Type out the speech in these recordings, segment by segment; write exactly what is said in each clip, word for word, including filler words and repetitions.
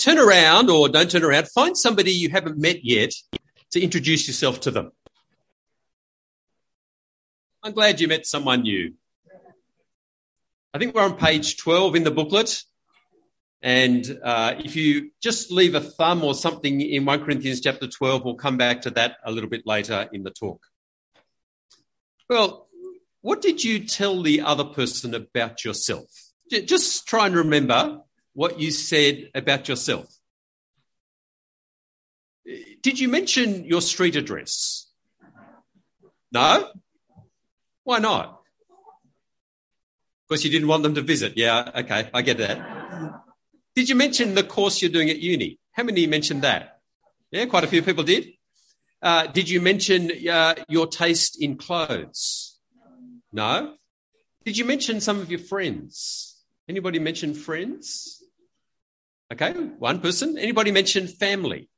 turn around or don't turn around, find somebody you haven't met yet to introduce yourself to them. I'm glad you met someone new. I think we're on page twelve in the booklet. And uh, if you just leave a thumb or something in First Corinthians chapter twelve, we'll come back to that a little bit later in the talk. Well, what did you tell the other person about yourself? Just try and remember what you said about yourself. Did you mention your street address? No? Why not? Because you didn't want them to visit. Yeah, okay, I get that. Did you mention the course you're doing at uni? How many mentioned that? Yeah, quite a few people did. Uh, did you mention uh, your taste in clothes? No? Did you mention some of your friends? Anybody mention friends? Okay, one person. Anybody mention family?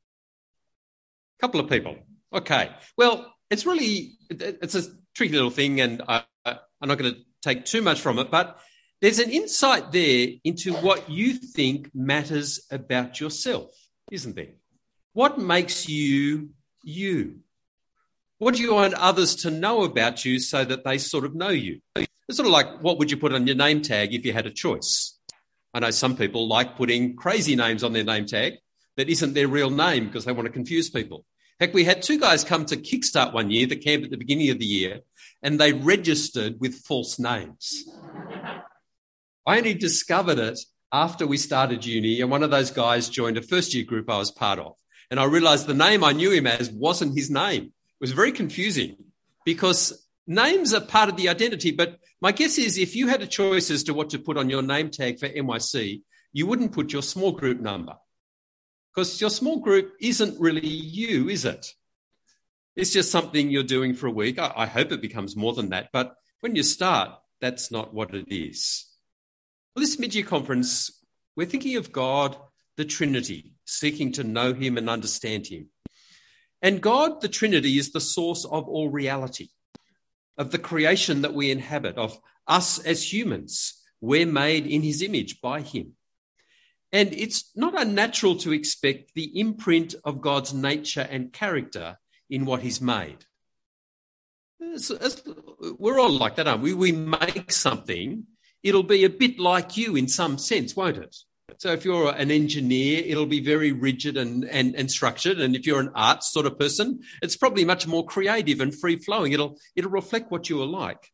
A couple of people. Okay. Well, it's really, it's a tricky little thing, and I, I'm not going to take too much from it, but there's an insight there into what you think matters about yourself, isn't there? What makes you you? What do you want others to know about you so that they sort of know you? It's sort of like, what would you put on your name tag if you had a choice? I know some people like putting crazy names on their name tag that isn't their real name because they want to confuse people. In fact, we had two guys come to Kickstart one year, the camp at the beginning of the year, and they registered with false names. I only discovered it after we started uni, and one of those guys joined a first-year group I was part of. And I realised the name I knew him as wasn't his name. It was very confusing because names are part of the identity. But my guess is if you had a choice as to what to put on your name tag for N Y C, you wouldn't put your small group number because your small group isn't really you, is it? It's just something you're doing for a week. I, I hope it becomes more than that. But when you start, that's not what it is. Well, this mid-year conference, we're thinking of God, the Trinity, seeking to know him and understand him. And God, the Trinity, is the source of all reality, of the creation that we inhabit, of us as humans. We're made in his image by him. And it's not unnatural to expect the imprint of God's nature and character in what he's made. It's, it's, we're all like that, aren't we? We make something, it'll be a bit like you in some sense, won't it? So if you're an engineer, it'll be very rigid and, and, and structured. And if you're an arts sort of person, it's probably much more creative and free-flowing. It'll, it'll reflect what you are like.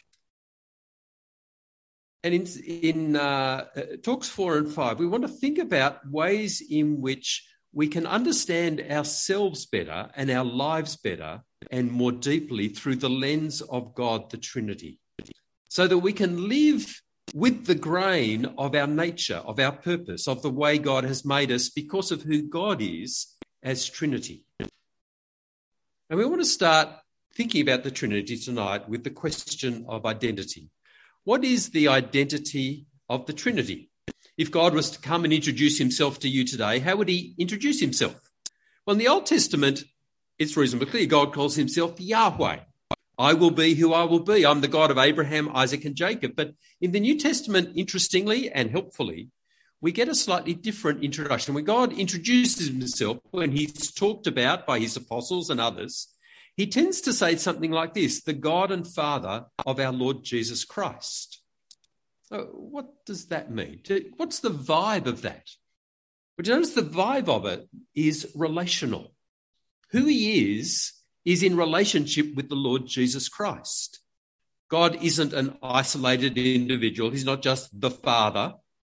And in, in uh, talks four and five, we want to think about ways in which we can understand ourselves better and our lives better and more deeply through the lens of God, the Trinity, so that we can live with the grain of our nature, of our purpose, of the way God has made us because of who God is as Trinity. And we want to start thinking about the Trinity tonight with the question of identity. What is the identity of the Trinity? If God was to come and introduce himself to you today, how would he introduce himself? Well, in the Old Testament, it's reasonably clear. God calls himself Yahweh. I will be who I will be. I'm the God of Abraham, Isaac, and Jacob. But in the New Testament, interestingly and helpfully, we get a slightly different introduction. When God introduces himself, when he's talked about by his apostles and others, he tends to say something like this: the God and Father of our Lord Jesus Christ. So what does that mean? What's the vibe of that? But notice the vibe of it is relational. Who he is is in relationship with the Lord Jesus Christ. God isn't an isolated individual. He's not just the Father.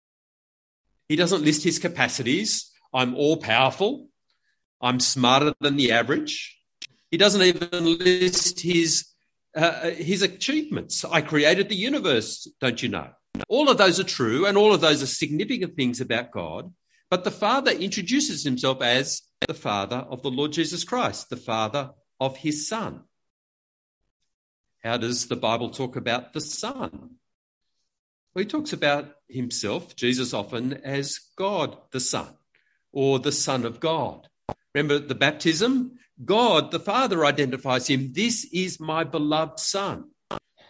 He doesn't list his capacities. I'm all-powerful. I'm smarter than the average. He doesn't even list his, uh, his achievements. I created the universe, don't you know? All of those are true, and all of those are significant things about God. But the Father introduces himself as the Father of the Lord Jesus Christ, the Father of his Son. How does the Bible talk about the Son? Well, he talks about himself, Jesus often, as God the Son, or the Son of God. Remember the baptism? God the Father identifies him. This is my beloved Son.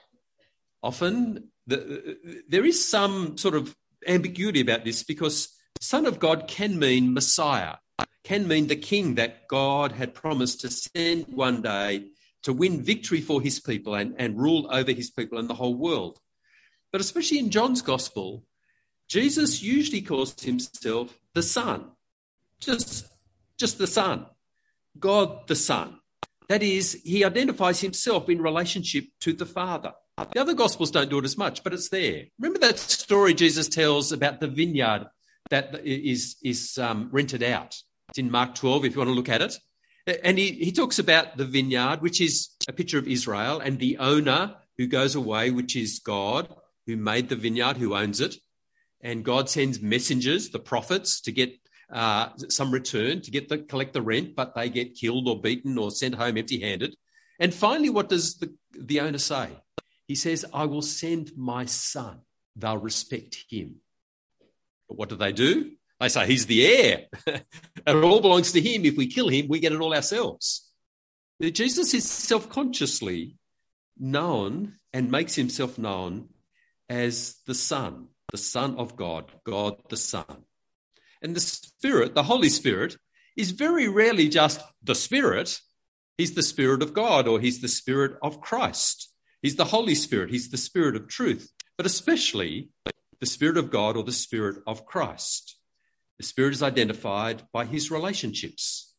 Often the, there is some sort of ambiguity about this because Son of God can mean Messiah, can mean the king that God had promised to send one day to win victory for his people and, and rule over his people and the whole world. But especially in John's gospel, Jesus usually calls himself the Son, just, just the Son, God the Son. That is, he identifies himself in relationship to the Father. The other gospels don't do it as much, but it's there. Remember that story Jesus tells about the vineyard that is, is um, rented out? It's in Mark twelve, if you want to look at it. And he, he talks about the vineyard, which is a picture of Israel, and the owner who goes away, which is God, who made the vineyard, who owns it. And God sends messengers, the prophets, to get uh, some return, to get the, collect the rent, but they get killed or beaten or sent home empty-handed. And finally, what does the, the owner say? He says, I will send my son. They'll respect him. But what do they do? They say, he's the heir. It all belongs to him. If we kill him, we get it all ourselves. Jesus is self-consciously known and makes himself known as the Son, the Son of God, God the Son. And the Spirit, the Holy Spirit, is very rarely just the Spirit. He's the Spirit of God, or he's the Spirit of Christ. He's the Holy Spirit. He's the Spirit of truth, but especially the Spirit of God or the Spirit of Christ. The Spirit is identified by his relationships.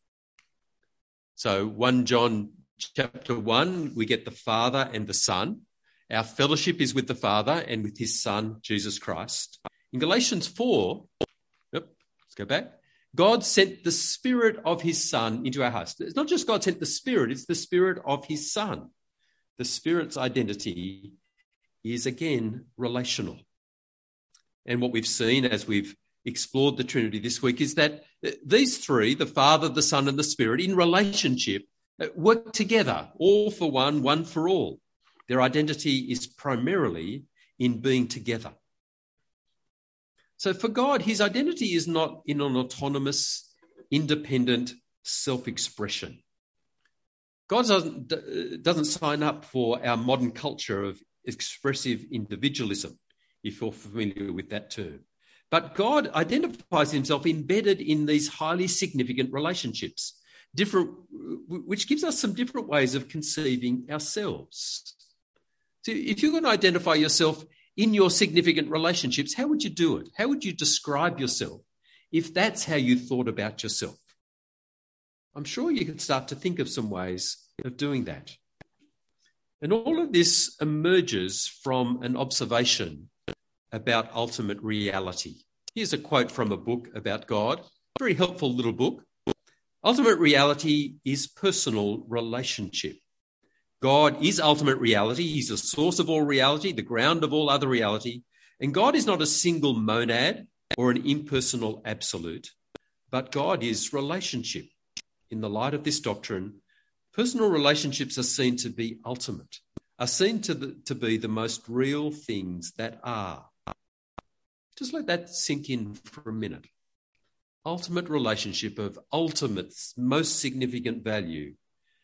So First John chapter one, we get the Father and the Son. Our fellowship is with the Father and with his Son, Jesus Christ. In Galatians four, yep, let's go back. God sent the Spirit of his Son into our hearts. It's not just God sent the Spirit, it's the Spirit of his Son. The Spirit's identity is, again, relational. And what we've seen as we've explored the Trinity this week is that these three, the Father, the Son, and the Spirit, in relationship, work together, all for one, one for all. Their identity is primarily in being together. So for God, his identity is not in an autonomous, independent self-expression. God doesn't, doesn't sign up for our modern culture of expressive individualism, if you're familiar with that term. But God identifies himself embedded in these highly significant relationships, different, which gives us some different ways of conceiving ourselves. So if you're going to identify yourself in your significant relationships, how would you do it? How would you describe yourself if that's how you thought about yourself? I'm sure you could start to think of some ways of doing that. And all of this emerges from an observation about ultimate reality. Here's a quote from a book about God, very helpful little book. Ultimate reality is personal relationship. God is ultimate reality. He's the source of all reality, the ground of all other reality. And God is not a single monad or an impersonal absolute, but God is relationship. In the light of this doctrine, personal relationships are seen to be ultimate, are seen to, the, to be the most real things that are. Just let that sink in for a minute. Ultimate relationship of ultimate, most significant value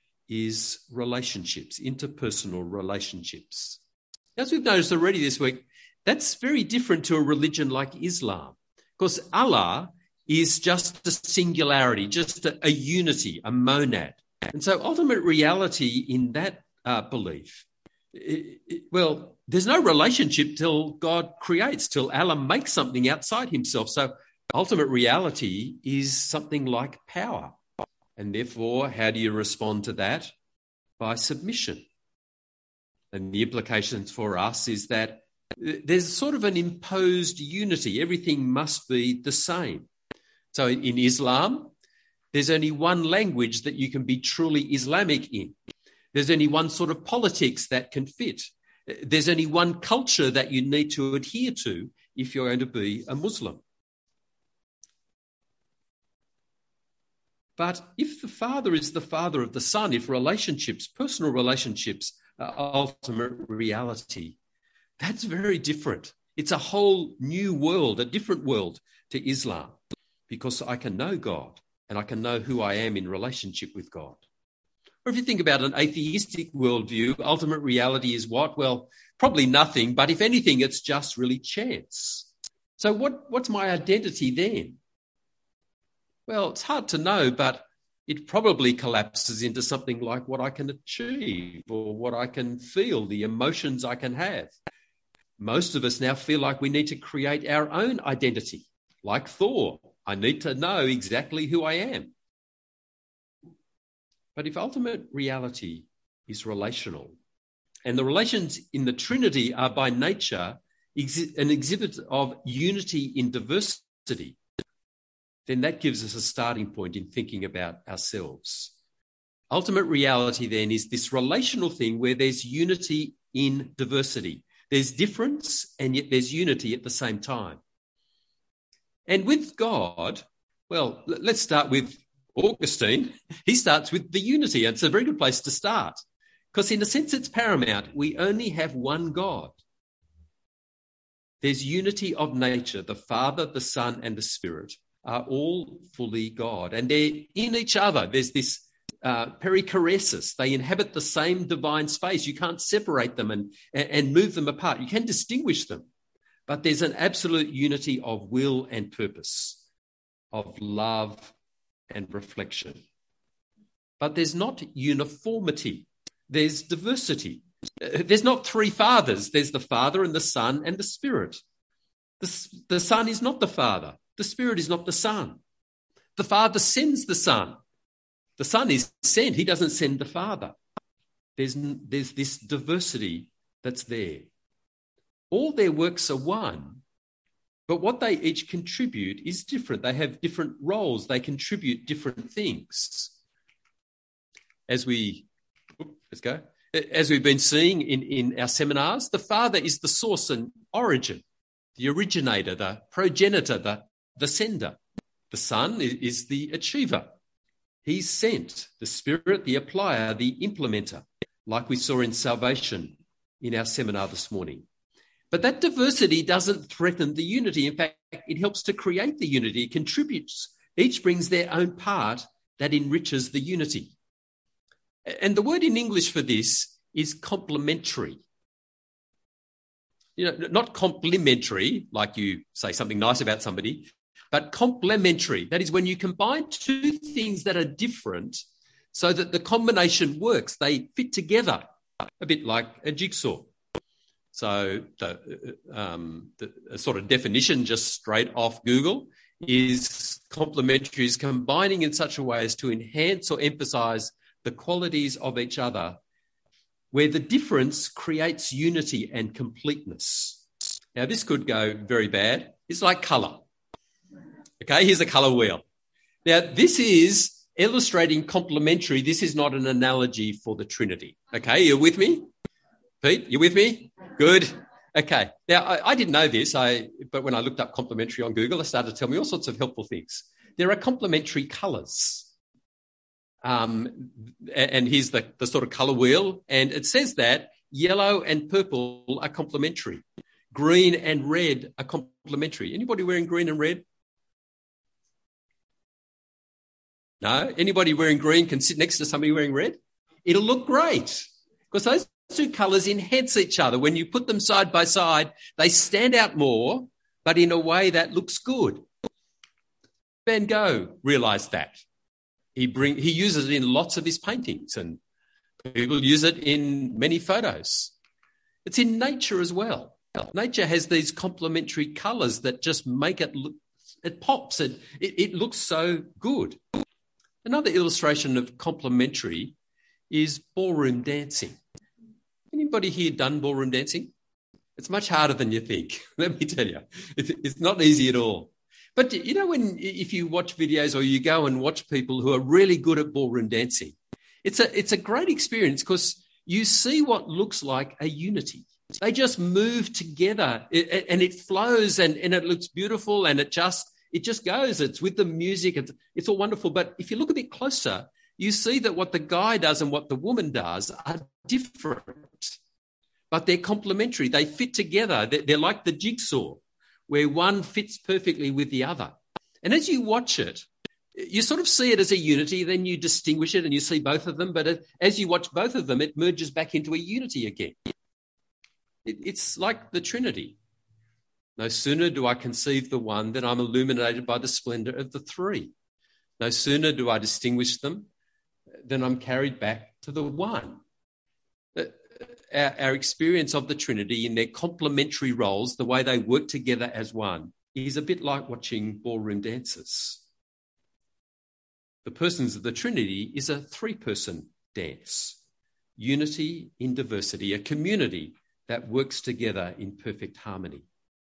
is relationships, interpersonal relationships. As we've noticed already this week, that's very different to a religion like Islam. Because Allah is just a singularity, just a, a unity, a monad. And so ultimate reality in that uh, belief, it, it, well, there's no relationship till God creates, till Allah makes something outside himself. So ultimate reality is something like power. And therefore, how do you respond to that? By submission. And the implications for us is that there's sort of an imposed unity. Everything must be the same. So in Islam, there's only one language that you can be truly Islamic in. There's only one sort of politics that can fit. There's only one culture that you need to adhere to if you're going to be a Muslim. But if the Father is the Father of the Son, if relationships, personal relationships are ultimate reality, that's very different. It's a whole new world, a different world to Islam, because I can know God and I can know who I am in relationship with God. Or if you think about an atheistic worldview, ultimate reality is what? Well, probably nothing, but if anything, it's just really chance. So what, what's my identity then? Well, it's hard to know, but it probably collapses into something like what I can achieve or what I can feel, the emotions I can have. Most of us now feel like we need to create our own identity, like Thor. I need to know exactly who I am. But if ultimate reality is relational, and the relations in the Trinity are by nature an exhibit of unity in diversity, then that gives us a starting point in thinking about ourselves. Ultimate reality then is this relational thing where there's unity in diversity. There's difference and yet there's unity at the same time. And with God, well, let's start with Augustine. He starts with the unity, and it's a very good place to start because in a sense it's paramount. We only have one God. There's unity of nature. The Father, the Son, and the Spirit are all fully God, and they're in each other. There's this uh, perichoresis. They inhabit the same divine space. You can't separate them and, and move them apart. You can distinguish them, but there's an absolute unity of will and purpose, of love and reflection. But there's not uniformity. There's diversity. There's not three fathers. There's the Father and the Son and the Spirit. The, the Son is not the Father. The Spirit is not the Son. The Father sends the Son. The Son is sent. He doesn't send the Father. There's, there's this diversity that's there. All their works are one, but what they each contribute is different. They have different roles. They contribute different things. As we, let's go. As we've been seeing in, in our seminars, the Father is the source and origin, the originator, the progenitor, the, the sender. The Son is, is the achiever. He's sent. The Spirit, the applier, the implementer, like we saw in salvation in our seminar this morning. But that diversity doesn't threaten the unity. In fact, it helps to create the unity. It contributes. Each brings their own part that enriches the unity. And the word in English for this is complementary. You know, not complimentary, like you say something nice about somebody, but complementary. That is when you combine two things that are different so that the combination works. They fit together, a bit like a jigsaw. So the, um, the sort of definition just straight off Google is complementary is combining in such a way as to enhance or emphasize the qualities of each other, where the difference creates unity and completeness. Now, this could go very bad. It's like colour. Okay, here's a colour wheel. Now, this is illustrating complementary. This is not an analogy for the Trinity. Okay, you're with me? Pete, you with me? Good. Okay. Now, I, I didn't know this, I, but when I looked up complementary on Google, it started to tell me all sorts of helpful things. There are complementary colours. Um, and here's the, the sort of colour wheel, and it says that yellow and purple are complementary. Green and red are complementary. Anybody wearing green and red? No? Anybody wearing green can sit next to somebody wearing red? It'll look great because those two colours enhance each other. When you put them side by side, they stand out more, but in a way that looks good. Van Gogh realised that. He bring he uses it in lots of his paintings, and people use it in many photos. It's in nature as well. Nature has these complementary colours that just make it look, it pops, it, it, it looks so good. Another illustration of complementary is ballroom dancing. Anybody here done ballroom dancing? It's much harder than you think. Let me tell you, it's, it's not easy at all. But you know, when if you watch videos or you go and watch people who are really good at ballroom dancing, it's a it's a great experience because you see what looks like a unity. They just move together and it flows and, and it looks beautiful and it just it just goes. It's with the music. It's, it's all wonderful. But if you look a bit closer, you see that what the guy does and what the woman does are different, but they're complementary. They fit together. They're, they're like the jigsaw, where one fits perfectly with the other. And as you watch it, you sort of see it as a unity, then you distinguish it and you see both of them. But as you watch both of them, it merges back into a unity again. It, it's like the Trinity. No sooner do I conceive the one than I'm illuminated by the splendour of the three. No sooner do I distinguish them than I'm carried back to the one. Our, our experience of the Trinity in their complementary roles, the way they work together as one, is a bit like watching ballroom dances. The persons of the Trinity is a three-person dance. Unity in diversity, a community that works together in perfect harmony.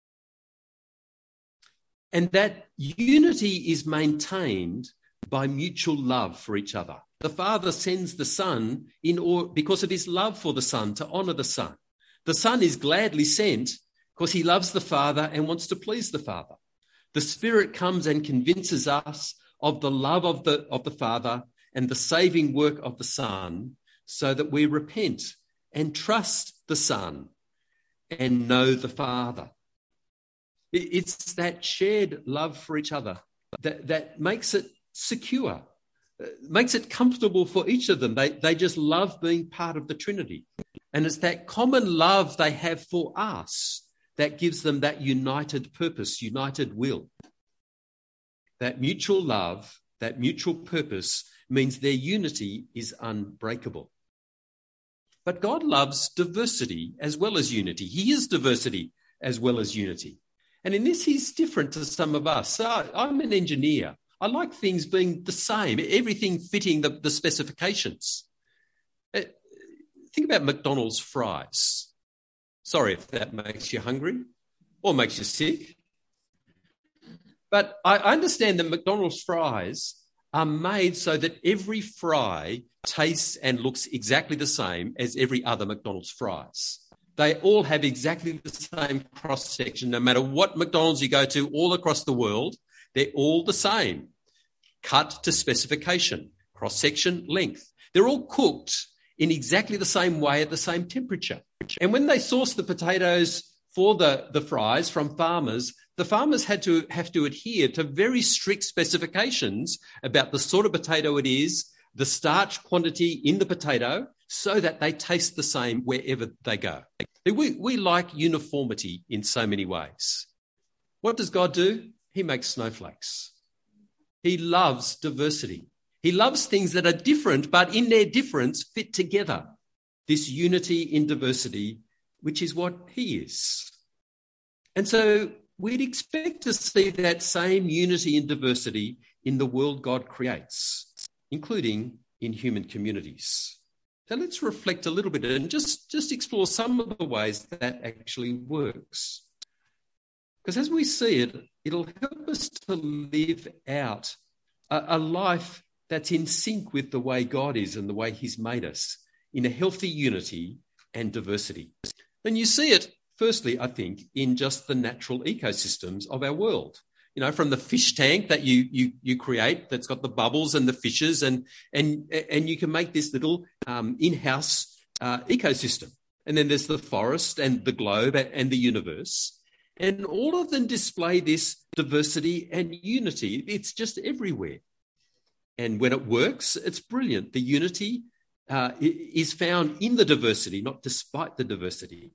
And that unity is maintained by mutual love for each other. The Father sends the Son in or, because of his love for the Son, to honour the Son. The Son is gladly sent because he loves the Father and wants to please the Father. The Spirit comes and convinces us of the love of the, of the Father and the saving work of the Son, so that we repent and trust the Son and know the Father. It's that shared love for each other that, that makes it secure, makes it comfortable for each of them. They, they just love being part of the Trinity. And it's that common love they have for us that gives them that united purpose, united will. That mutual love, that mutual purpose means their unity is unbreakable. But God loves diversity as well as unity. He is diversity as well as unity. And in this, he's different to some of us. So I'm an engineer. I like things being the same, everything fitting the, the specifications. Think about McDonald's fries. Sorry if that makes you hungry or makes you sick. But I understand that McDonald's fries are made so that every fry tastes and looks exactly the same as every other McDonald's fries. They all have exactly the same cross-section. No matter what McDonald's you go to all across the world, they're all the same. Cut to specification, cross-section, length. They're all cooked in exactly the same way at the same temperature. And when they source the potatoes for the, the fries from farmers, the farmers had to have to adhere to very strict specifications about the sort of potato it is, the starch quantity in the potato, so that they taste the same wherever they go. We, we like uniformity in so many ways. What does God do? He makes snowflakes. He loves diversity. He loves things that are different, but in their difference fit together. This unity in diversity, which is what he is. And so we'd expect to see that same unity and diversity in the world God creates, including in human communities. So let's reflect a little bit and just, just explore some of the ways that actually works. Because as we see it, it'll help us to live out a, a life that's in sync with the way God is and the way he's made us, in a healthy unity and diversity. And you see it, firstly, I think, in just the natural ecosystems of our world. You know, from the fish tank that you you you create, that's got the bubbles and the fishes, and and and you can make this little um, in-house uh, ecosystem. And then there's the forest and the globe and the universe, and all of them display this diversity and unity. It's just everywhere. And when it works, it's brilliant. The unity uh, is found in the diversity, not despite the diversity.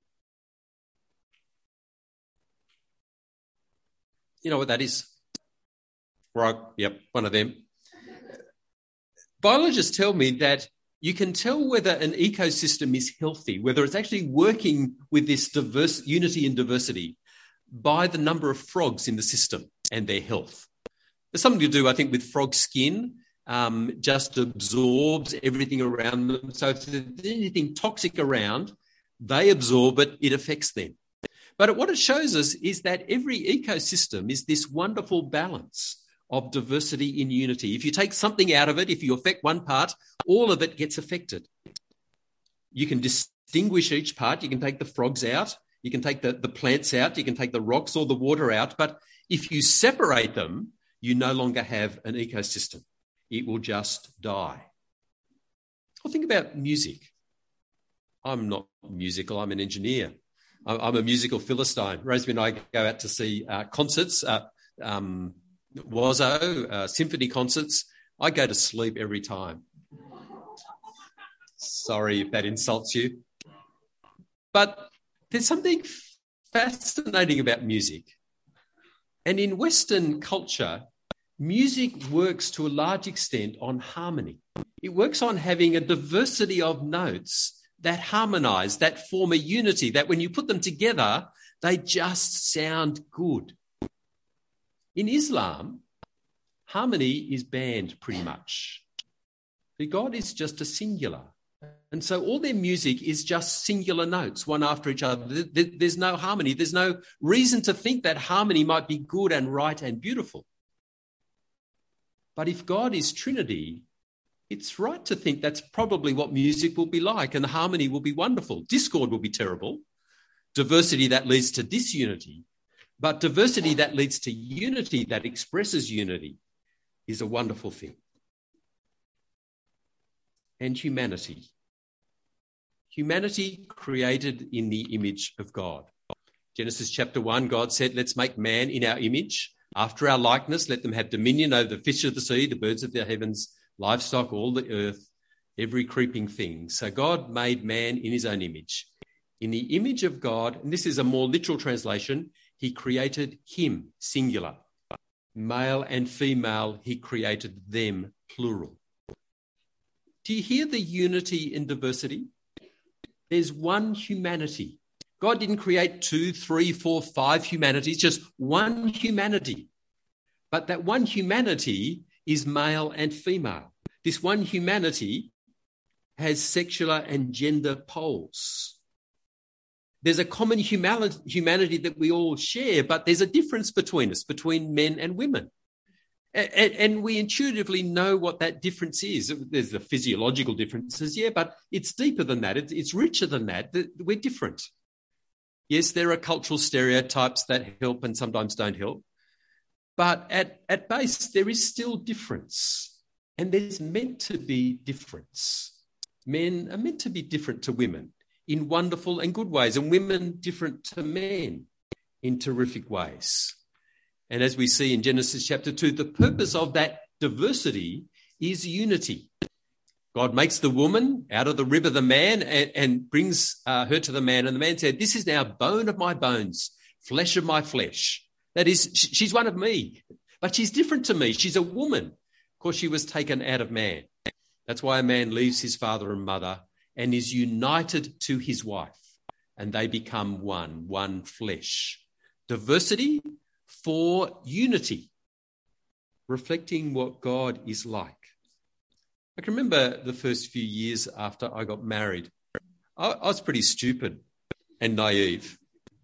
You know what that is? Right, yep, one of them. Biologists tell me that you can tell whether an ecosystem is healthy, whether it's actually working with this diverse unity and diversity, by the number of frogs in the system and their health. There's something to do, I think, with frog skin. Um, just absorbs everything around them. So if there's anything toxic around, they absorb it, it affects them. But what it shows us is that every ecosystem is this wonderful balance of diversity in unity. If you take something out of it, if you affect one part, all of it gets affected. You can distinguish each part. You can take the frogs out. You can take the, the plants out. You can take the rocks or the water out. But if you separate them, you no longer have an ecosystem. It will just die. Well, think about music. I'm not musical. I'm an engineer. I'm a musical Philistine. Rosemary and I go out to see uh, concerts, uh, um, Wazo, uh, symphony concerts. I go to sleep every time. Sorry if that insults you. But there's something fascinating about music. And in Western culture, music works to a large extent on harmony. It works on having a diversity of notes that harmonize, that form a unity, that when you put them together, they just sound good. In Islam, harmony is banned pretty much. The God is just a singular. And so all their music is just singular notes, one after each other. There's no harmony. There's no reason to think that harmony might be good and right and beautiful. But if God is Trinity, it's right to think that's probably what music will be like, and the harmony will be wonderful. Discord will be terrible. Diversity that leads to disunity. But diversity that leads to unity, that expresses unity, is a wonderful thing. And humanity. Humanity created in the image of God. Genesis chapter one, God said, let's make man in our image, after our likeness. Let them have dominion over the fish of the sea, the birds of the heavens, livestock, all the earth, every creeping thing. So God made man in his own image. In the image of God, and this is a more literal translation, he created him, singular. Male and female, he created them, plural. Do you hear the unity in diversity? There's one humanity. God didn't create two, three, four, five humanities, just one humanity. But that one humanity is male and female. This one humanity has sexual and gender poles. There's a common humanity that we all share, but there's a difference between us, between men and women. And, and we intuitively know what that difference is. There's the physiological differences, yeah, but it's deeper than that. It's, it's richer than that. We're different. Yes, there are cultural stereotypes that help and sometimes don't help. But at, at base, there is still difference. And there's meant to be difference. Men are meant to be different to women in wonderful and good ways, and women different to men in terrific ways. And as we see in Genesis chapter two, the purpose of that diversity is unity. God makes the woman out of the rib of the man and, and brings uh, her to the man. And the man said, this is now bone of my bones, flesh of my flesh. That is, sh- she's one of me, but she's different to me. She's a woman. Of course, she was taken out of man. That's why a man leaves his father and mother and is united to his wife, and they become one, one flesh. Diversity for unity, reflecting what God is like. I can remember the first few years after I got married. I, I was pretty stupid and naive.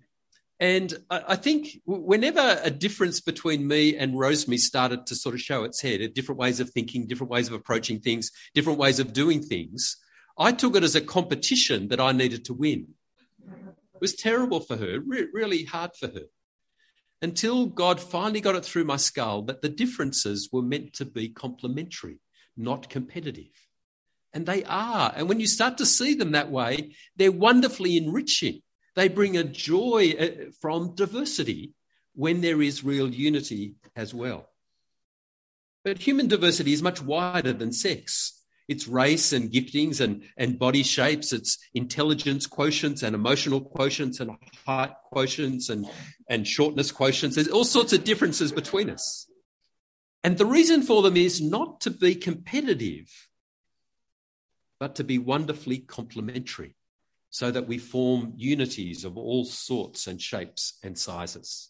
And I, I think whenever a difference between me and Rosemary started to sort of show its head, different ways of thinking, different ways of approaching things, different ways of doing things, I took it as a competition that I needed to win. It was terrible for her, re- really hard for her, until God finally got it through my skull that the differences were meant to be complementary, not competitive. And they are. And when you start to see them that way, they're wonderfully enriching. They bring a joy from diversity when there is real unity as well. But human diversity is much wider than sex. It's race and giftings and, and body shapes. It's intelligence quotients and emotional quotients and height quotients and, and shortness quotients. There's all sorts of differences between us. And the reason for them is not to be competitive, but to be wonderfully complementary, so that we form unities of all sorts and shapes and sizes.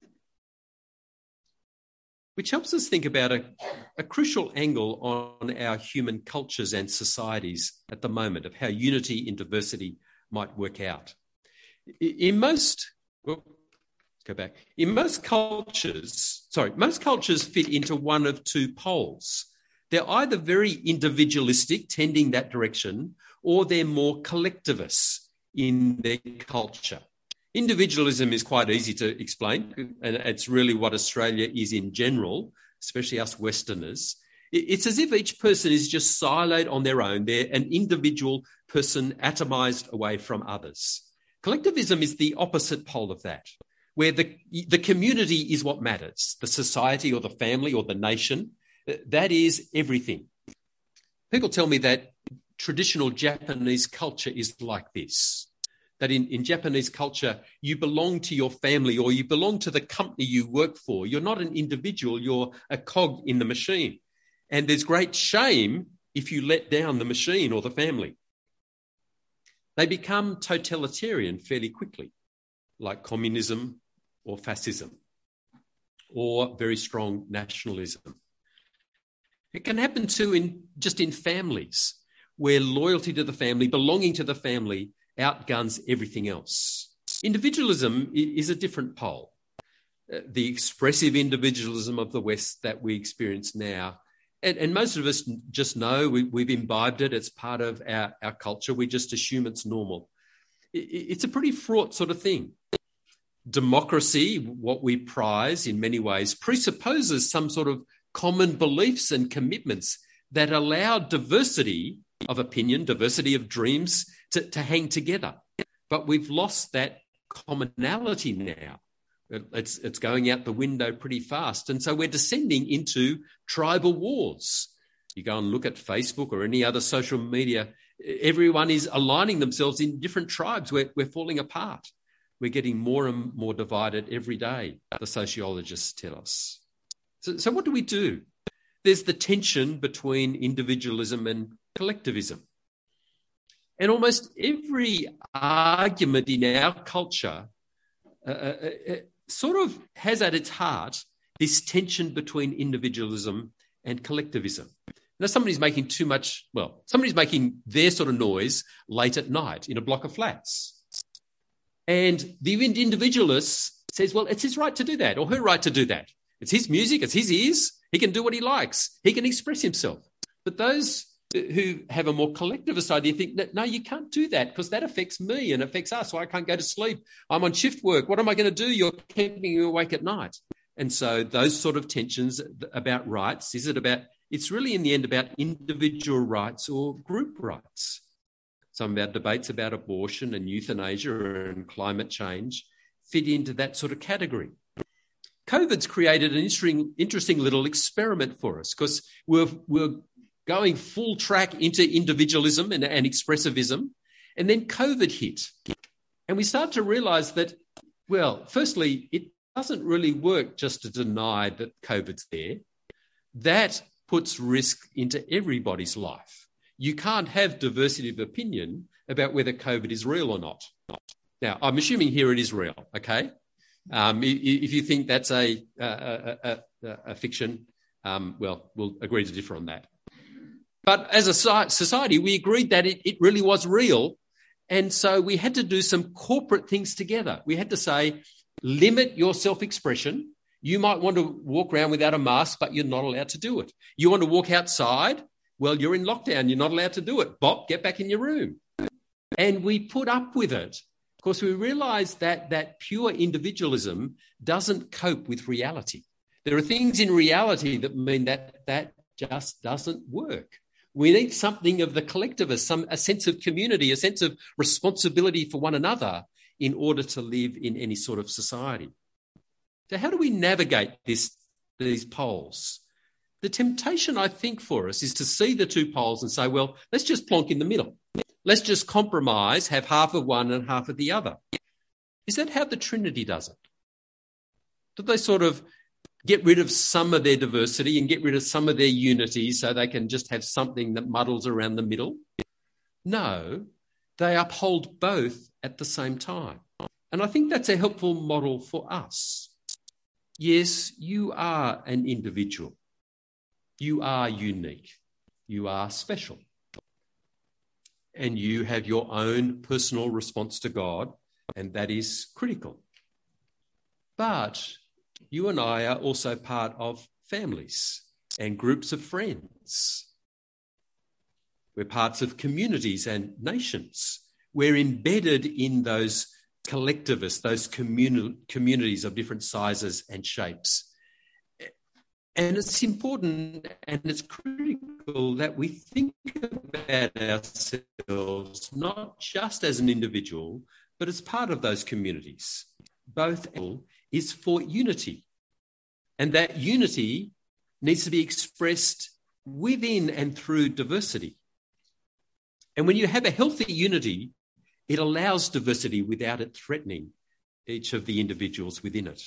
Which helps us think about a, a crucial angle on our human cultures and societies at the moment of how unity in diversity might work out. In most, well, let's go back. In most cultures, sorry, most cultures fit into one of two poles. They're either very individualistic, tending that direction, or they're more collectivist in their culture. Individualism is quite easy to explain, and it's really what Australia is in general, especially us Westerners. It's as if each person is just siloed on their own. They're an individual person atomised away from others. Collectivism is the opposite pole of that, where the, the community is what matters, the society or the family or the nation. That is everything. People tell me that traditional Japanese culture is like this, that in, in Japanese culture, you belong to your family or you belong to the company you work for. You're not an individual, you're a cog in the machine. And there's great shame if you let down the machine or the family. They become totalitarian fairly quickly, like communism or fascism or very strong nationalism. It can happen too in just in families, where loyalty to the family, belonging to the family, outguns everything else. Individualism is a different pole. The expressive individualism of the West that we experience now, and, and most of us just know, we, we've imbibed it, it's part of our, our culture, we just assume it's normal. It, it's a pretty fraught sort of thing. Democracy, what we prize in many ways, presupposes some sort of common beliefs and commitments that allow diversity of opinion, diversity of dreams to, to hang together. But we've lost that commonality now. It's, it's going out the window pretty fast. And so we're descending into tribal wars. You go and look at Facebook or any other social media, everyone is aligning themselves in different tribes. We're, we're falling apart. We're getting more and more divided every day, the sociologists tell us. So, so what do we do? There's the tension between individualism and collectivism. And almost every argument in our culture uh, uh, uh, sort of has at its heart this tension between individualism and collectivism. Now, somebody's making too much, well, somebody's making their sort of noise late at night in a block of flats. And the individualist says, well, it's his right to do that, or her right to do that. It's his music, it's his ears. He can do what he likes. He can express himself. But those who have a more collectivist idea think that, no, you can't do that because that affects me and affects us. So I can't go to sleep. I'm on shift work. What am I going to do? You're keeping me awake at night. And so those sort of tensions about rights, is it about, it's really in the end about individual rights or group rights. Some of our debates about abortion and euthanasia and climate change fit into that sort of category. COVID's created an interesting, interesting little experiment for us because we're, we're going full track into individualism and, and expressivism, and then COVID hit. And we start to realise that, well, firstly, it doesn't really work just to deny that COVID's there. That puts risk into everybody's life. You can't have diversity of opinion about whether COVID is real or not. Now, I'm assuming here it is real, okay? Um, if you think that's a, a, a, a, a fiction, um, well, we'll agree to differ on that. But as a society, we agreed that it, it really was real. And so we had to do some corporate things together. We had to say, limit your self-expression. You might want to walk around without a mask, but you're not allowed to do it. You want to walk outside? Well, you're in lockdown. You're not allowed to do it. Bob, get back in your room. And we put up with it. Of course, we realised that that pure individualism doesn't cope with reality. There are things in reality that mean that that just doesn't work. We need something of the collectivist, some a sense of community, a sense of responsibility for one another in order to live in any sort of society. So how do we navigate this, these poles? The temptation, I think, for us is to see the two poles and say, well, let's just plonk in the middle. Let's just compromise, have half of one and half of the other. Is that how the Trinity does it? Do they sort of get rid of some of their diversity and get rid of some of their unity so they can just have something that muddles around the middle? No, they uphold both at the same time. And I think that's a helpful model for us. Yes, you are an individual. You are unique. You are special. And you have your own personal response to God, and that is critical. But you and I are also part of families and groups of friends. We're parts of communities and nations. We're embedded in those collectivists, those communi- communities of different sizes and shapes. And it's important and it's critical that we think about ourselves not just as an individual, but as part of those communities. Both is for unity. And that unity needs to be expressed within and through diversity. And when you have a healthy unity, It allows diversity without it threatening each of the individuals within it.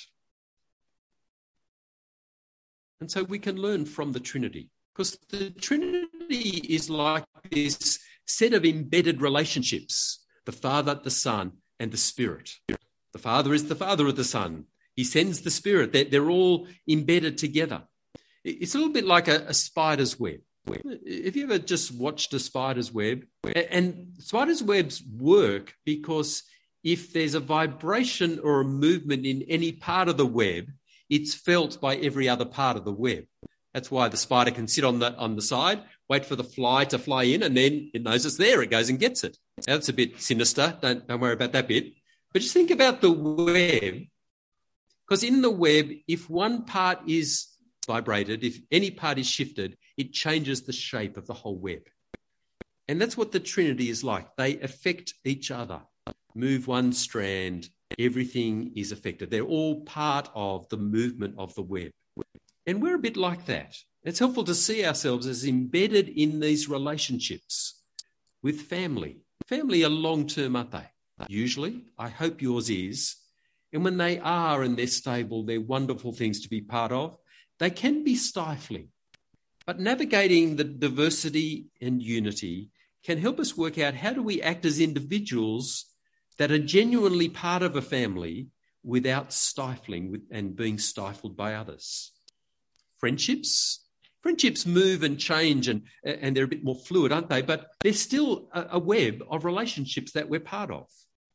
And so we can learn from the Trinity, because the Trinity is like this set of embedded relationships, the Father, the Son, and the Spirit. The Father is the Father of the Son. He sends the Spirit. They're, they're all embedded together. It's a little bit like a, a spider's web. Have you ever just watched a spider's web? And spider's webs work because if there's a vibration or a movement in any part of the web, it's felt by every other part of the web. That's why the spider can sit on the on the side, wait for the fly to fly in, and then it knows it's there. It goes and gets it. Now, that's a bit sinister. Don't, don't worry about that bit. But just think about the web, because in the web, if one part is vibrated, if any part is shifted, it changes the shape of the whole web. And that's what the Trinity is like. They affect each other. Move one strand, everything is affected. They're all part of the movement of the web. And we're a bit like that. It's helpful to see ourselves as embedded in these relationships with family. Family are long-term, aren't they? Usually. I hope yours is. And when they are and they're stable, they're wonderful things to be part of. They can be stifling. But navigating the diversity and unity can help us work out how do we act as individuals that are genuinely part of a family without stifling and being stifled by others. Friendships. Friendships move and change and, and they're a bit more fluid, aren't they? But they're still a, a web of relationships that we're part of.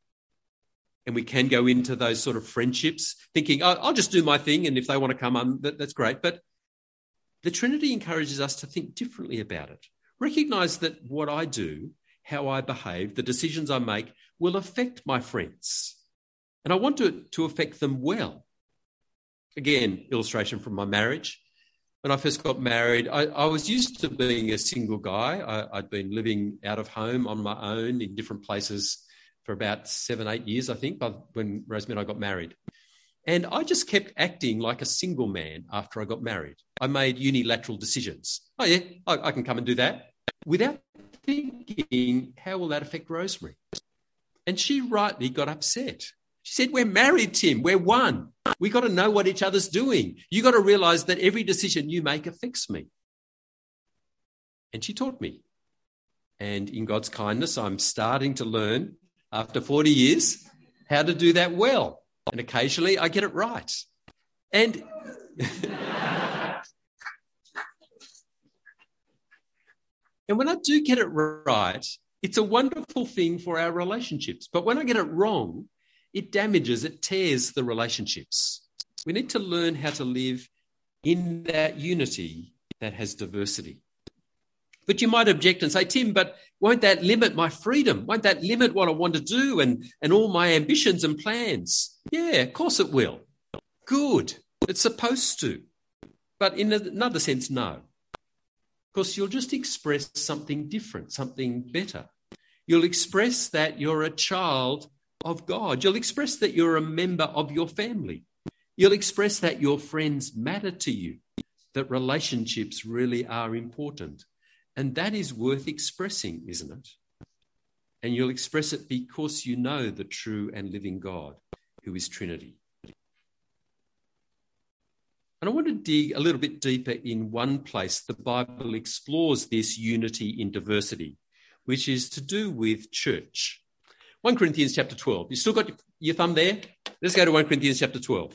And we can go into those sort of friendships thinking, oh, I'll just do my thing, and if they want to come on, that, that's great. But the Trinity encourages us to think differently about it. Recognise that what I do, how I behave, the decisions I make will affect my friends. And I want to, to affect them well. Again, illustration from my marriage. When I first got married, I, I was used to being a single guy. I, I'd been living out of home on my own in different places for about seven, eight years, I think, by when Rosemary and I got married. And I just kept acting like a single man after I got married. I made unilateral decisions. Oh, yeah, I, I can come and do that. Without thinking, how will that affect Rosemary? And she rightly got upset. She said, we're married, Tim. We're one. We got to know what each other's doing. You got to realise that every decision you make affects me. And she taught me. And in God's kindness, I'm starting to learn, after forty years, how to do that well. And occasionally I get it right. And and when I do get it right, it's a wonderful thing for our relationships. But when I get it wrong, it damages, it tears the relationships. We need to learn how to live in that unity that has diversity. But you might object and say, Tim, but won't that limit my freedom? Won't that limit what I want to do and, and all my ambitions and plans? Yeah, of course it will. Good. It's supposed to. But in another sense, no. Because you'll just express something different, something better. You'll express that you're a child of God. You'll express that you're a member of your family. You'll express that your friends matter to you, that relationships really are important. And that is worth expressing, isn't it? And you'll express it because you know the true and living God, who is Trinity. And I want to dig a little bit deeper in one place. The Bible explores this unity in diversity, which is to do with church. First Corinthians chapter twelve. You still got your thumb there? Let's go to First Corinthians chapter twelve.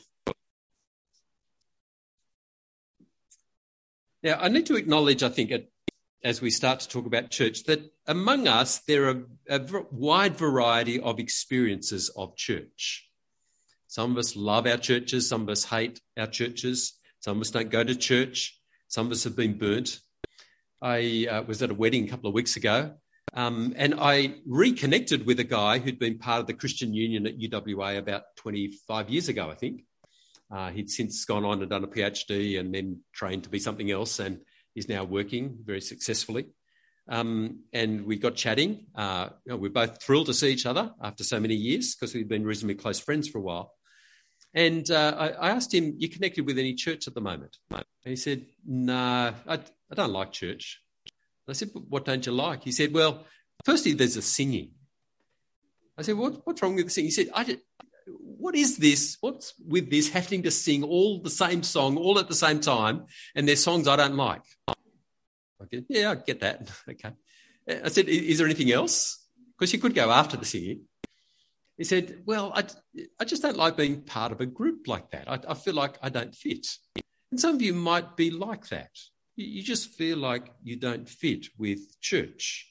Now, I need to acknowledge, I think, as we start to talk about church, that among us there are a wide variety of experiences of church. Some of us love our churches, some of us hate our churches, some of us don't go to church, some of us have been burnt. I uh, was at a wedding a couple of weeks ago, um, and I reconnected with a guy who'd been part of the Christian Union at U W A about twenty-five years ago, I think. Uh, he'd since gone on and done a PhD and then trained to be something else, and is now working very successfully. Um, and we got chatting. Uh, you know, we're both thrilled to see each other after so many years because we've been reasonably close friends for a while. And uh, I, I asked him, you connected with any church at the moment? And he said, no, nah, I, I don't like church. I said, but what don't you like? He said, well, firstly, there's a singing. I said, what, what's wrong with this thing? He said, I just, what is this? What's with this having to sing all the same song all at the same time, and there's songs I don't like? I said, yeah, I get that. Okay. I said, is there anything else? Because you could go after the singing. He said, well, I, I just don't like being part of a group like that. I, I feel like I don't fit. And some of you might be like that. You, you just feel like you don't fit with church.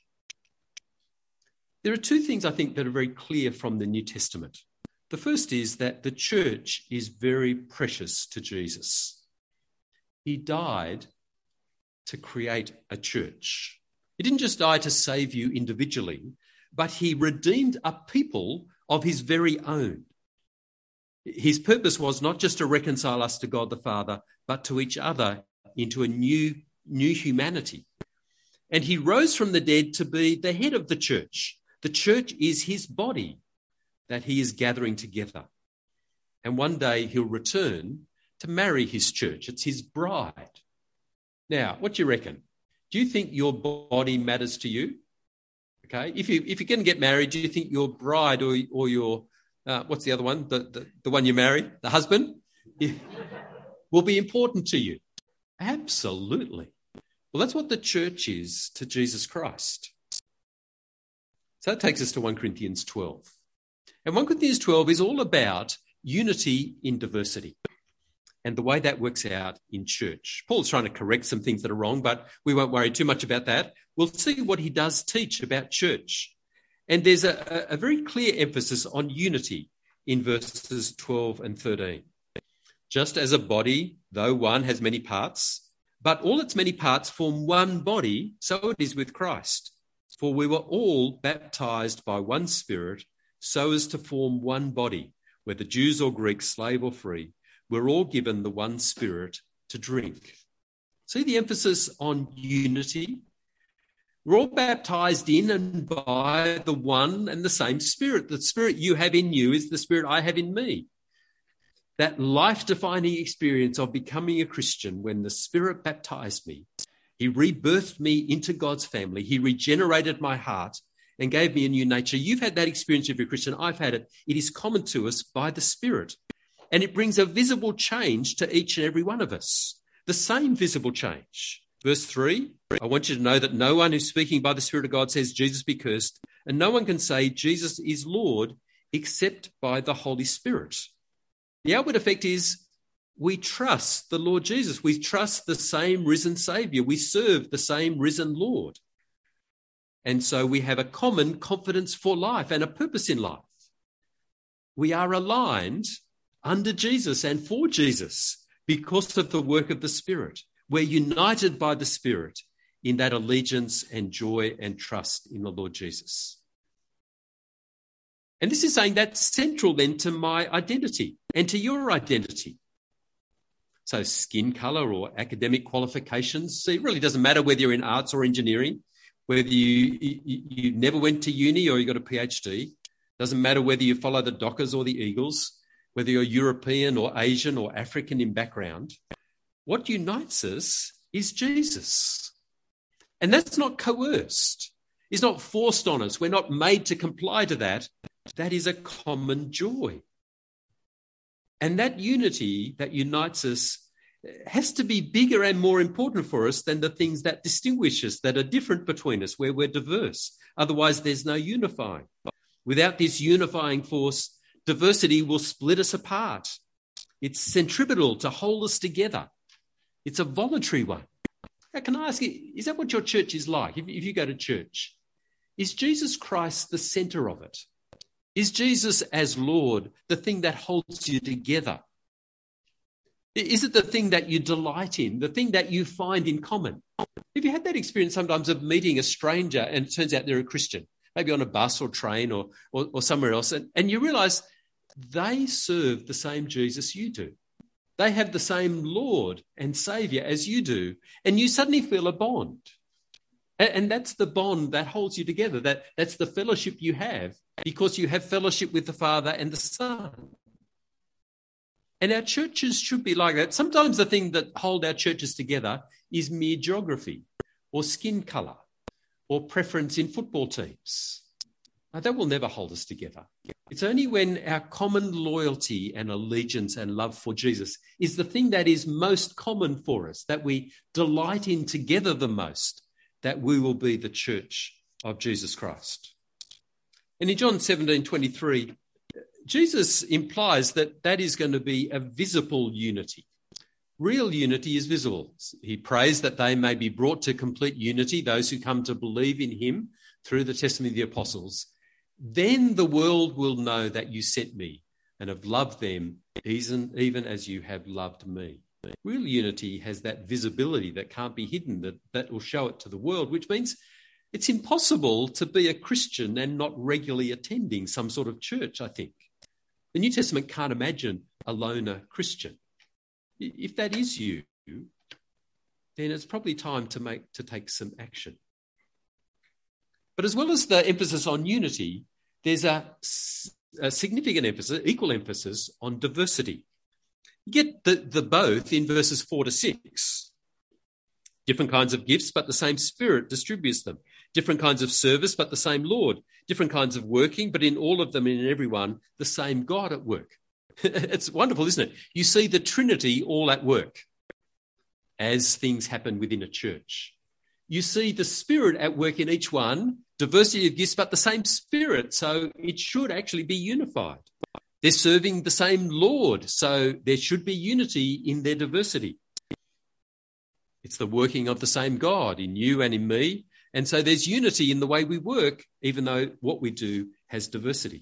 There are two things I think that are very clear from the New Testament. The first is that the church is very precious to Jesus. He died to create a church. He didn't just die to save you individually, but he redeemed a people of his very own. His purpose was not just to reconcile us to God the Father, but to each other into a new, new humanity. And he rose from the dead to be the head of the church. The church is his body that he is gathering together. And one day he'll return to marry his church. It's his bride. Now, what do you reckon? Do you think your body matters to you? Okay, if you if you're going to get married, do you think your bride or or your uh, what's the other one? The, the the one you marry, the husband, will be important to you? Absolutely. Well, that's what the church is to Jesus Christ. So that takes us to First Corinthians twelve, and First Corinthians twelve is all about unity in diversity, and the way that works out in church. Paul's trying to correct some things that are wrong, but we won't worry too much about that. We'll see what he does teach about church. And there's a, a very clear emphasis on unity in verses twelve and thirteen. Just as a body, though one, has many parts, but all its many parts form one body, so it is with Christ. For we were all baptized by one Spirit, so as to form one body, whether Jews or Greeks, slave or free. We're all given the one Spirit to drink. See the emphasis on unity? We're all baptized in and by the one and the same Spirit. The Spirit you have in you is the Spirit I have in me. That life-defining experience of becoming a Christian when the Spirit baptized me, he rebirthed me into God's family. He regenerated my heart and gave me a new nature. You've had that experience if you're a Christian. I've had it. It is common to us by the Spirit. And it brings a visible change to each and every one of us. The same visible change. Verse three, I want you to know that no one who's speaking by the Spirit of God says Jesus be cursed, and no one can say Jesus is Lord except by the Holy Spirit. The outward effect is we trust the Lord Jesus. We trust the same risen Saviour. We serve the same risen Lord. And so we have a common confidence for life and a purpose in life. We are aligned under Jesus and for Jesus because of the work of the Spirit. We're united by the Spirit in that allegiance and joy and trust in the Lord Jesus. And this is saying that's central then to my identity and to your identity. So skin colour or academic qualifications, see, it really doesn't matter whether you're in arts or engineering, whether you, you, you never went to uni or you got a PhD. Doesn't matter whether you follow the Dockers or the Eagles, whether you're European or Asian or African in background. What unites us is Jesus. And that's not coerced. It's not forced on us. We're not made to comply to that. That is a common joy. And that unity that unites us has to be bigger and more important for us than the things that distinguish us, that are different between us, where we're diverse. Otherwise, there's no unifying. Without this unifying force, diversity will split us apart. It's centripetal to hold us together. It's a voluntary one. Now, can I ask you, is that what your church is like? If, if you go to church, is Jesus Christ the centre of it? Is Jesus as Lord the thing that holds you together? Is it the thing that you delight in, the thing that you find in common? Have you had that experience sometimes of meeting a stranger and it turns out they're a Christian, maybe on a bus or train or, or, or somewhere else, and, and you realise they serve the same Jesus you do. They have the same Lord and Saviour as you do, and you suddenly feel a bond. And, and that's the bond that holds you together. That, that's the fellowship you have because you have fellowship with the Father and the Son. And our churches should be like that. Sometimes the thing that hold our churches together is mere geography or skin colour or preference in football teams. Now, that will never hold us together. It's only when our common loyalty and allegiance and love for Jesus is the thing that is most common for us, that we delight in together the most, that we will be the church of Jesus Christ. And in John seventeen twenty-three, Jesus implies that that is going to be a visible unity. Real unity is visible. He prays that they may be brought to complete unity, those who come to believe in him through the testimony of the apostles. Then the world will know that you sent me and have loved them even, even as you have loved me. Real unity has that visibility that can't be hidden, that, that will show it to the world, which means it's impossible to be a Christian and not regularly attending some sort of church, I think. The New Testament can't imagine a loner Christian. If that is you, then it's probably time to make to take some action. But as well as the emphasis on unity, there's a, a significant emphasis, equal emphasis on diversity. You get the, the both in verses four to six. Different kinds of gifts, but the same Spirit distributes them. Different kinds of service, but the same Lord. Different kinds of working, but in all of them and in everyone, the same God at work. It's wonderful, isn't it? You see the Trinity all at work as things happen within a church. You see the Spirit at work in each one, diversity of gifts, but the same Spirit, so it should actually be unified. They're serving the same Lord, so there should be unity in their diversity. It's the working of the same God in you and in me, and so there's unity in the way we work, even though what we do has diversity.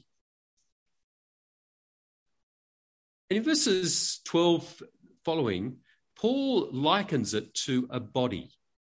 And in verses twelve following, Paul likens it to a body.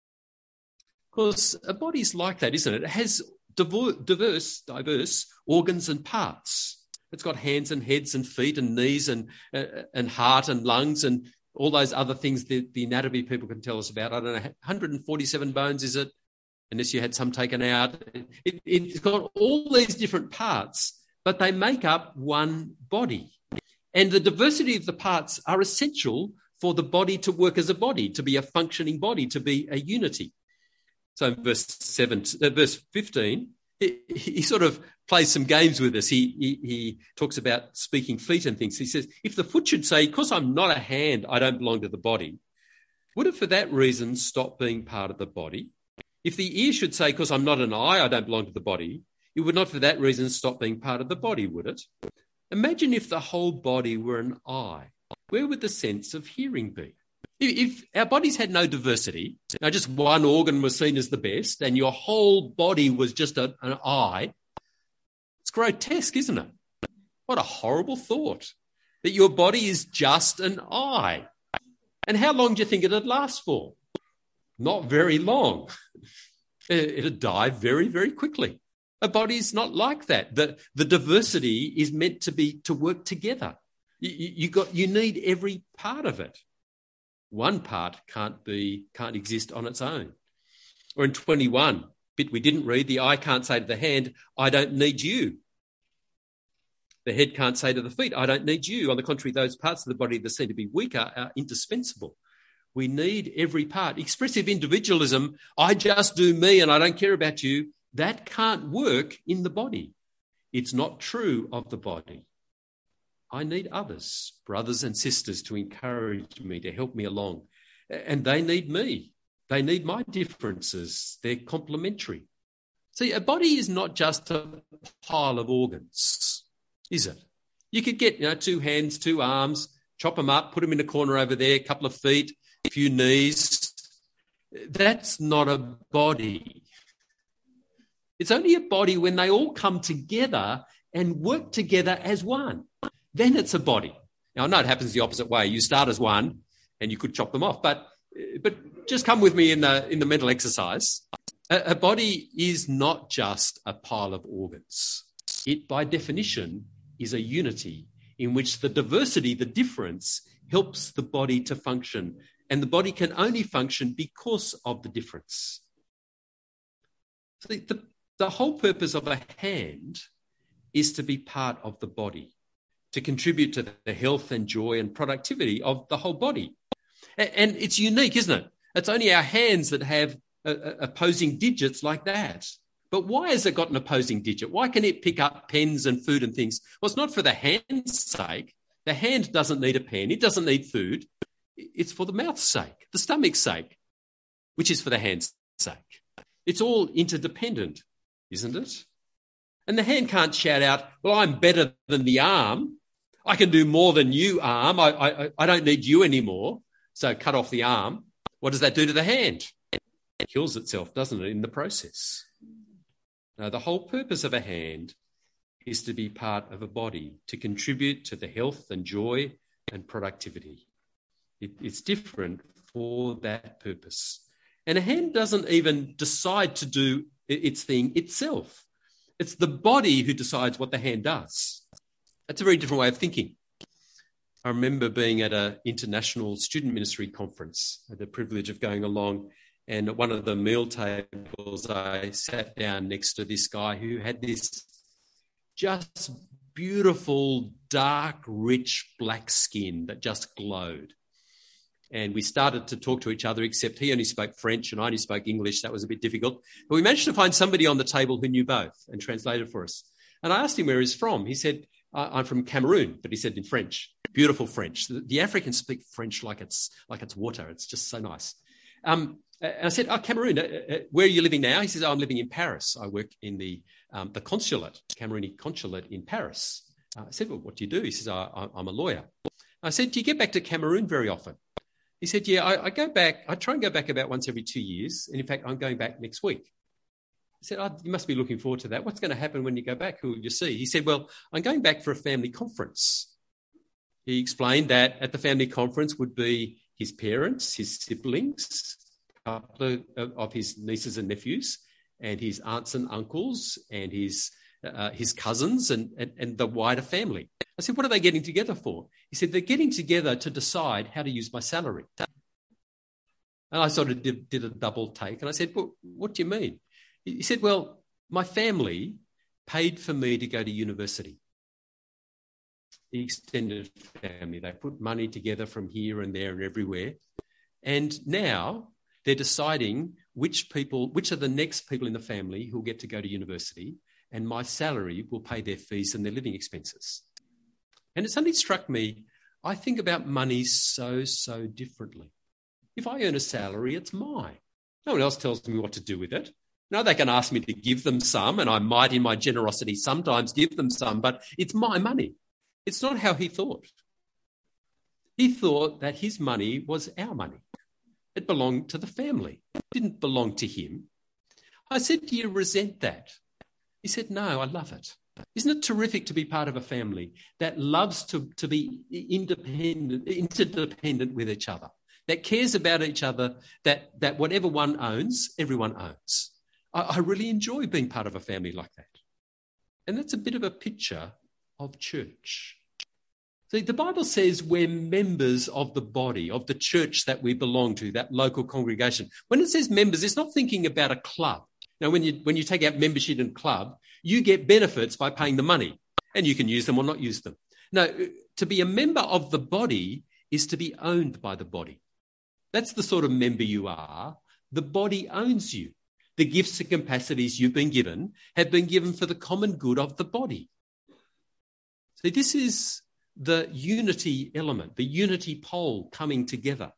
Because a body's like that, isn't it? It has diverse, diverse organs and parts. It's got hands and heads and feet and knees and uh, and heart and lungs and all those other things that the anatomy people can tell us about. I don't know, one hundred forty-seven bones, is it? Unless you had some taken out. It, it's got all these different parts, but they make up one body. And the diversity of the parts are essential for the body to work as a body, to be a functioning body, to be a unity. So in verse seven, uh, verse fifteen, he, he sort of plays some games with us. He, he, he talks about speaking feet and things. He says, if the foot should say, because I'm not a hand, I don't belong to the body, would it for that reason stop being part of the body? If the ear should say, because I'm not an eye, I don't belong to the body, it would not for that reason stop being part of the body, would it? Imagine if the whole body were an eye. Where would the sense of hearing be? If our bodies had no diversity, now just one organ was seen as the best, and your whole body was just a, an eye, it's grotesque, isn't it? What a horrible thought, that your body is just an eye. And how long do you think it'd last for? Not very long. It'd die very, very quickly. A body's not like that. The, the diversity is meant to be to work together. You, you got you need every part of it. One part can't be can't exist on its own. Or in twenty-one, bit we didn't read, the eye can't say to the hand, I don't need you. The head can't say to the feet, I don't need you. On the contrary, those parts of the body that seem to be weaker are indispensable. We need every part. Expressive individualism, I just do me and I don't care about you, that can't work in the body. It's not true of the body. I need others, brothers and sisters, to encourage me, to help me along. And they need me. They need my differences. They're complementary. See, a body is not just a pile of organs, is it? You could get, you know, two hands, two arms, chop them up, put them in a corner over there, a couple of feet, a few knees. That's not a body. It's only a body when they all come together and work together as one. Then it's a body. Now, I know it happens the opposite way. You start as one and you could chop them off, but but just come with me in the, in the mental exercise. A, a body is not just a pile of organs. It, by definition, is a unity in which the diversity, the difference, helps the body to function. And the body can only function because of the difference. So the, the whole purpose of a hand is to be part of the body, to contribute to the health and joy and productivity of the whole body. And it's unique, isn't it? It's only our hands that have opposing digits like that. But why has it got an opposing digit? Why can it pick up pens and food and things? Well, it's not for the hand's sake. The hand doesn't need a pen. It doesn't need food. It's for the mouth's sake, the stomach's sake, which is for the hand's sake. It's all interdependent, isn't it? And the hand can't shout out, well, I'm better than the arm. I can do more than you, arm. I, I, I don't need you anymore. So cut off the arm. What does that do to the hand? It kills itself, doesn't it, in the process? Now, the whole purpose of a hand is to be part of a body, to contribute to the health and joy and productivity. It, it's different for that purpose. And a hand doesn't even decide to do its thing itself. It's the body who decides what the hand does. That's a very different way of thinking. I remember being at an international student ministry conference. I had the privilege of going along, and at one of the meal tables, I sat down next to this guy who had this just beautiful, dark, rich black skin that just glowed. And we started to talk to each other, except he only spoke French and I only spoke English. That was a bit difficult. But we managed to find somebody on the table who knew both and translated for us. And I asked him where he's from. He said, I'm from Cameroon, but he said in French, beautiful French. The, the Africans speak French like it's like it's water. It's just so nice. Um, and I said, oh, Cameroon, uh, uh, where are you living now? He says, oh, I'm living in Paris. I work in the um, the consulate, Camerooni consulate in Paris. Uh, I said, well, what do you do? He says, oh, I'm a lawyer. I said, do you get back to Cameroon very often? He said, yeah, I, I go back. I try and go back about once every two years. And in fact, I'm going back next week. I said, oh, you must be looking forward to that. What's going to happen when you go back? Who will you see? He said, well, I'm going back for a family conference. He explained that at the family conference would be his parents, his siblings, a couple of, of his nieces and nephews, and his aunts and uncles, and his uh, his cousins, and, and, and the wider family. I said, what are they getting together for? He said, they're getting together to decide how to use my salary. And I sort of did, did a double take, and I said, well, what do you mean? He said, well, my family paid for me to go to university. The extended family, they put money together from here and there and everywhere. And now they're deciding which people, which are the next people in the family who will get to go to university, and my salary will pay their fees and their living expenses. And it suddenly struck me, I think about money so, so differently. If I earn a salary, it's mine. No one else tells me what to do with it. Now, they can ask me to give them some, and I might, in my generosity, sometimes give them some, but it's my money. It's not how he thought. He thought that his money was our money. It belonged to the family. It didn't belong to him. I said, do you resent that? He said, no, I love it. Isn't it terrific to be part of a family that loves to, to be independent, interdependent with each other, that cares about each other, that, that whatever one owns, everyone owns? I, I really enjoy being part of a family like that. And that's a bit of a picture of church. See, the Bible says we're members of the body, of the church that we belong to, that local congregation. When it says members, it's not thinking about a club. Now, when you when you take out membership in a club, you get benefits by paying the money, and you can use them or not use them. No, to be a member of the body is to be owned by the body. That's the sort of member you are. The body owns you. The gifts and capacities you've been given have been given for the common good of the body. See, this is the unity element, the unity pole coming together.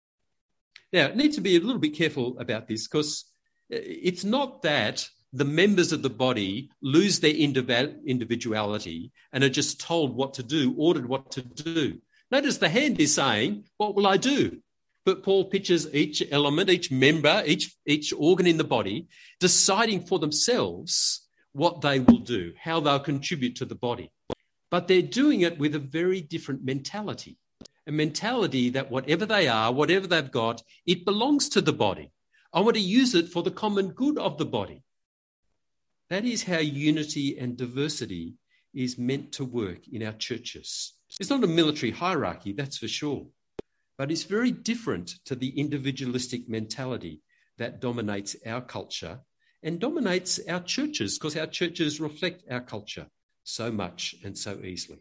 Now, it needs to be a little bit careful about this, because it's not that the members of the body lose their individuality and are just told what to do, ordered what to do. Notice the hand is saying, what will I do? But Paul pictures each element, each member, each, each organ in the body deciding for themselves what they will do, how they'll contribute to the body. But they're doing it with a very different mentality, a mentality that whatever they are, whatever they've got, it belongs to the body. I want to use it for the common good of the body. That is how unity and diversity is meant to work in our churches. It's not a military hierarchy, that's for sure, but it's very different to the individualistic mentality that dominates our culture and dominates our churches, because our churches reflect our culture so much and so easily.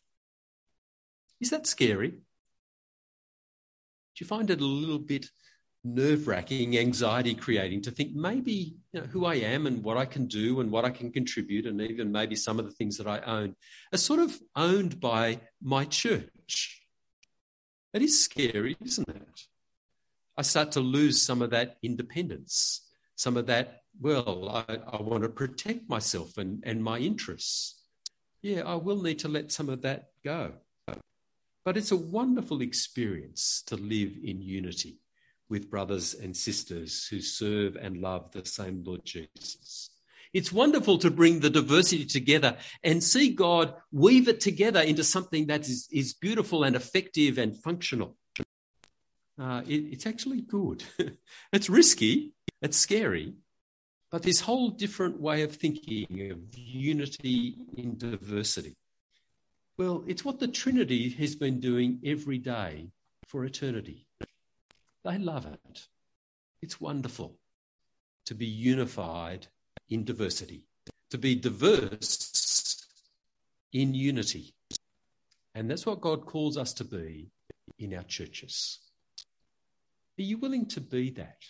Is that scary? Do you find it a little bit nerve-wracking, anxiety-creating to think maybe, you know, who I am and what I can do and what I can contribute, and even maybe some of the things that I own are sort of owned by my church. That is scary, isn't it? I start to lose some of that independence, some of that, well, I, I want to protect myself and, and my interests. Yeah, I will need to let some of that go. But it's a wonderful experience to live in unity with brothers and sisters who serve and love the same Lord Jesus. It's wonderful to bring the diversity together and see God weave it together into something that is, is beautiful and effective and functional. Uh, it, it's actually good. It's risky, it's scary, but this whole different way of thinking of unity in diversity, well, it's what the Trinity has been doing every day for eternity. They love it. It's wonderful to be unified in diversity, to be diverse in unity. And that's what God calls us to be in our churches. Are you willing to be that?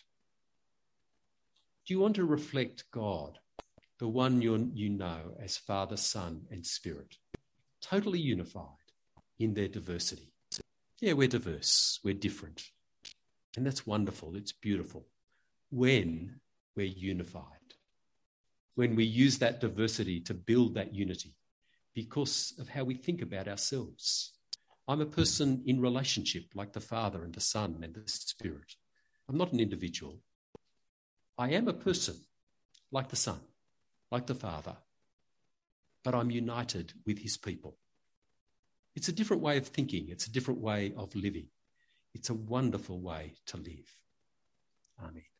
Do you want to reflect God, the one you you know as Father, Son, and Spirit, totally unified in their diversity? Yeah, we're diverse, we're different. And that's wonderful, it's beautiful when we're unified, when we use that diversity to build that unity because of how we think about ourselves. I'm a person in relationship like the Father and the Son and the Spirit. I'm not an individual. I am a person like the Son, like the Father, but I'm united with his people. It's a different way of thinking. It's a different way of living. It's a wonderful way to live. Amen.